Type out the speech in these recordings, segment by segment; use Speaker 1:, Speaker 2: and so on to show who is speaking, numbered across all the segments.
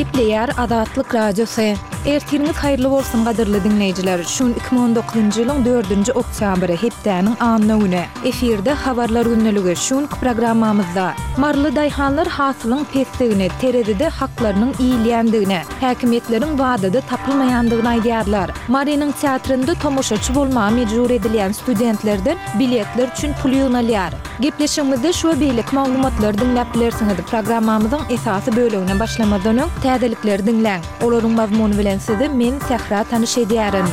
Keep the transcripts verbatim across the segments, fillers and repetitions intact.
Speaker 1: Gepleyer Adatlyk Radiosu. Ertiniňiz haýyrly bolsun gadyrly dinleýijiler. Şun iki bin on dokuzunçy ýylyň dördünji oktýabry hepdäniň anyny güne. Eferde habarlar günneligi şun programmamyzda marly daýhanlar hasylyň pesdigini, teredide haklarynyň iýilýändigine, häkimetleriň wagtyda tapylmaýandygyny aýdýarlar. Mariniň teatrynda tomoşaçy bolmagy mejbur edilýän studentlerden biletler üçin pul ýygnalýar. Gepleşigimizde şu beýlik maglumatlar dinläp bilersiňiz. Programmamyzyň esasy bölümine başlamadan öň täzelikleri dinläň. Olaryň mazmuny bilen sizi men Sehra tanyş edýärin.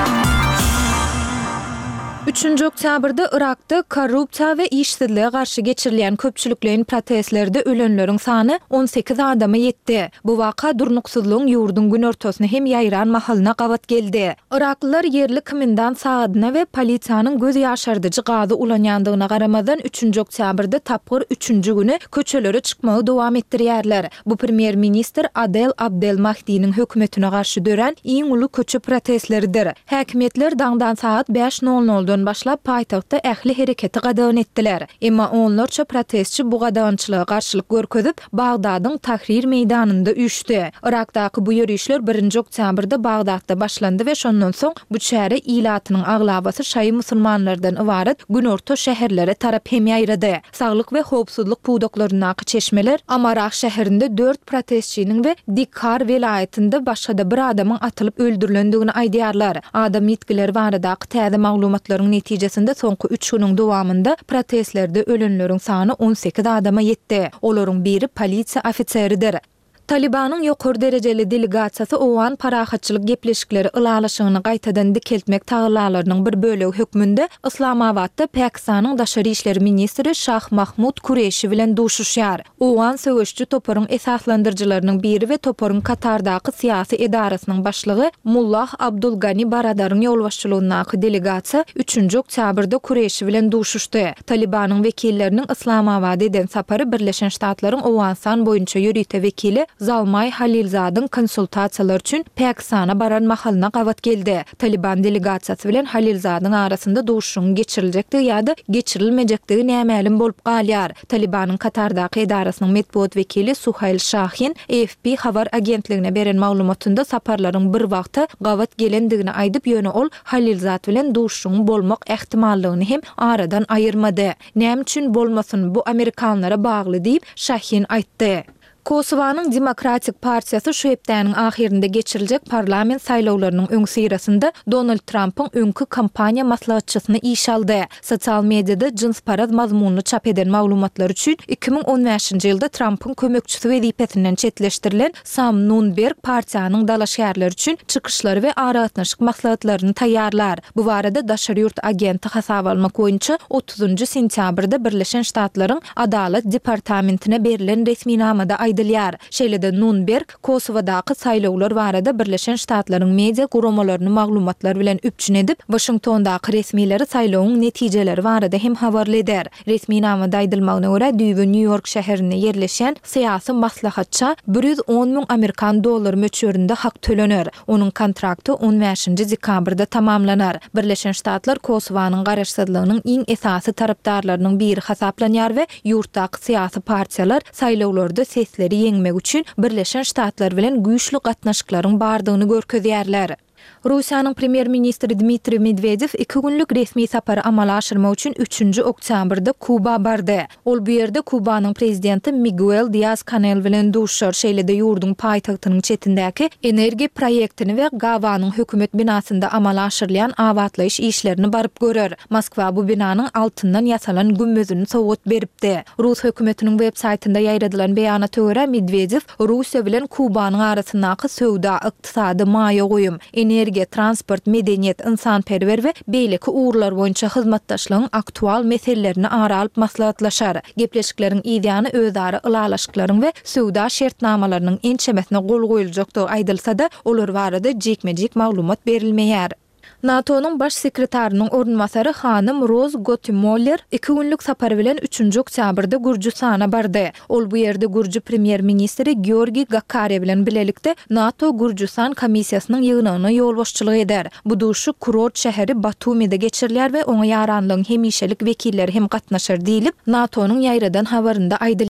Speaker 1: üçünji oktýabrda Irakda korrupsiýa we işsizlige garşy geçirilýän köpçüliklerin protestlerinde ölenleriň sany on sekiz adama ýetdi. Bu waka durnuksuzlygyň ýurdun gün ortasyna hem ýaýran mahalyna gabat geldi. Iraklylar yerli komendant sagadyna we polisiýanyň göz ýaşardyjy gazy ulanýandygyna garamadan üçünji oktýabrda tapgyr üçünji güni köçelere çykmagy dowam etdirýärler. Bu premier minister Adel Abdelmahdi'niň hökümetine garşy dören iň uly köçe protestleridir. Häkimetler daňdan saat beş nol noldan başlap paýtagtda ähli hereketi gadawan etdiler. Emma onlarça protestçi bu gadawançylyga garşylyk görkezip Bagdadyň Tahrir meýdanynda üýşdi. Irakdaky bu ýürüýüşler birinji oktýabrda Bagdatda başlandy we şondan soň bu şäheri ilatynyň aglabasy şaý musulmanlardan ibaret günorta şäherlere tarap hem ýaýrady. Saglyk we howpsuzlyk puwdoklarynaky çeşmeler Amarak şäherinde dört protestçiniň we Dikar welaýetinde başga bir adamyň atylyp öldürilendigini aýdýarlar. Adam ýetkileri baradaky täze maglumatlaryň netijesinde soňky üç güniň dowamında protestlerde ölenleriň sany on sekiz adama ýetdi. Olaryň biri polisiýa ofiseridir. Talibanyň ýokary derejeli delegasiýasy owan parahatçylyk gepleşikleri ılalaşygyny gaýtadan dikeltmek taýlalarynyň bir bölegi hökmünde Islamabadda Pakistanyň daşary işleri ministri Şah Mahmud Kureşi bilen duşuşýar. Owan söwüşçi toparyň esaslandyrjylarynyň biri we toparyň Katardaky syýasy edarasynyň başlygy Mullah Abdul Gani Baradaryň ýolbaşçylygyndaky delegasiýa üçünji oktýabrda Kureşi bilen duşuşdy. Talibanyň wekilleriniň Islamabad eden sapary Birleşen Ştatlaryň Owansan boýunça ýürüýte wekili Zalmay Halilzadyň konsultasiýalar üçin Pakistana baran mahalyna gabat geldi. Taliban delegasiýasy bilen Halilzadyň arasynda duşuşyň geçiriljekdigi ýa-da geçirilmejekdigi nämälim bolup galýar. Talibanyň Katardaky edarasynyň medpuat wekili Suhayl Shahin A F P habar agentligine beren maglumatynda saparlaryň bir wagtda gabat gelendigini aýdyp ýöne ol Halilzat bilen duşuşyň bolmak ähtimallygyny hem aradan aýyrmady. Näme üçin bolmasyn bu Amerikanlara bagly diýip Shahin aýtdy. Kosovanyň Demokratik Partiýasy şu hepdäniň ahirinde geçiriljek parlament saýlawlarynyň öň syrasynda Donald Trump'yň öňkü kampaniýa maslahatçysyny iş aldy. Sosial mediada jins paraz mazmunly çap eden maglumatlar üçin iki bin on beşinji ýylda Trump'yň kömekçisi wezipetinden çetlešdirilen Sam Nunberg partiýanyň dalaşýarlar üçin çykyşlary we aratnaşyk maslahatlaryny taýýarlar. Bu barada daşary ýurt agenti hasap almak boýunça otuzunjy sentýabrda Birleşen Ştatlaryň Adalet Departamentine berilen resminamada aýdylýar. Şeýlede Nunberg Kosowadaky saýlawlar barada Birleşen Ştatlaryň media guramalaryny maglumatlar bilen üpçün edip Washingtondaky resmileri saýlawyň netijeleri barada hem habarly eder. Resminamada aýdylmagyna görä düýbe New York şäherinde ýerleşen syýasy maslahatça bir ýüz on miň Amerikan dollary möçberinde hak tölenir. Onuň kontrakty on beşinji dekabrda tamamlanar. Birleşen Ştatlar Kosowanyň garaşsyzlygynyň iň esasy tarapdarlarynyň biri hasaplanýar we ýurtdaky syýasy partiýalar saýlawlarda sesleri yeňmek üçin Birleşen Ştatlar bilen güýçli gatnaşyklaryň bardygyny görkezýärler. Russiýanyň premier ministri Dmitri Medvedev iki günlük resmi sapary amala aşyrmak üçin üçünji oktýabrda Kuba bardy. Ol bu ýerde Kubanyň prezidenti Miguel Díaz-Canel bilen duşar. Şeýlede ýurdun paýtagtynyň çetindäki energiýa proýektini we Gawanyň hökümet binasynda amala aşyrylýan awatlaýyş işlerini baryp görer. Moskwa bu binanyň altyndan ýasalan gümmözüni sowgat beripdi. Rus hökümetiniň web saýtynda ýaýradylan beýanata görä Medvedev Russiýa bilen Kubanyň arasyndaky söwda, ykdysady, maýa goýum, energiýa, transport, medeniýet, insanperwer we beýleki uğurlar boýunça hyzmatdaşlygyň aktual meselelerini ara alyp maslahatlaşar. Gepleşikleriň ideýany özara ylalaşyklaryň we söwda şertnamalarynyň ençemesine gol goýuljakdygy aýdylsa-da, olar barada jekmejek maglumat berilmeýär. NATO'nun baş sekretarının ornunmasarı hanım Rose Gottemoeller iki günlük sapar bilen üçünji oktýabrda Gürjistana bardy. Ol bu ýerde Gürji premier ministri Georgi Gakare bilen bilelikde NATO Gürjistan komissiýasynyň ýygynyna ýolbaşçylyk eder. Bu duşy Kurort şäheri Batumy'de geçirilýär we oňa ýaranlygyň hemişelik wekilleri hem gatnaşar diýilip NATO'nun ýaýradan habarynda aýdylýar.